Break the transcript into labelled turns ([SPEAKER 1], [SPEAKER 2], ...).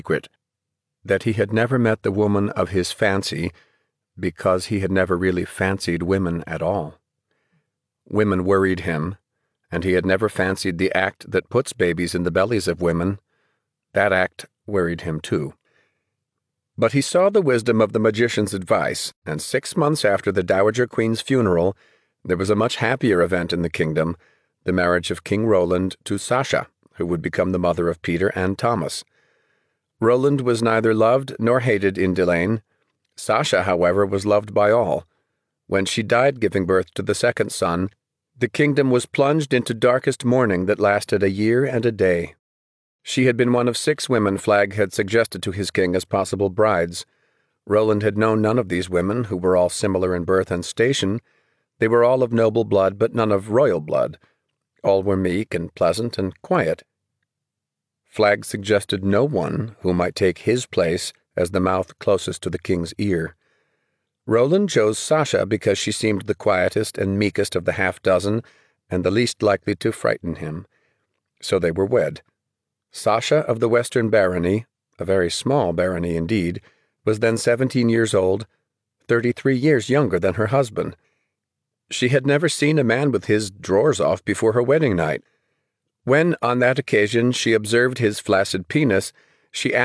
[SPEAKER 1] secret that he had never met the woman of his fancy because he had never really fancied women at all. Women worried him, and he had never fancied the act that puts babies in the bellies of women. That act worried him too. But he saw the wisdom of the magician's advice, and 6 months after the Dowager Queen's funeral, there was a much happier event in the kingdom, the marriage of King Roland to Sasha, who would become the mother of Peter and Thomas. Roland was neither loved nor hated in Delaine. Sasha, however, was loved by all. When she died giving birth to the second son, the kingdom was plunged into darkest mourning that lasted a year and a day. She had been one of 6 women Flagg had suggested to his king as possible brides. Roland had known none of these women, who were all similar in birth and station. They were all of noble blood, but none of royal blood. All were meek and pleasant and quiet. Flagg suggested no one who might take his place as the mouth closest to the king's ear. Roland chose Sasha because she seemed the quietest and meekest of the half-dozen and the least likely to frighten him. So they were wed. Sasha of the Western Barony, a very small barony indeed, was then 17 years old, 33 years younger than her husband. She had never seen a man with his drawers off before her wedding night. When, on that occasion, she observed his flaccid penis, she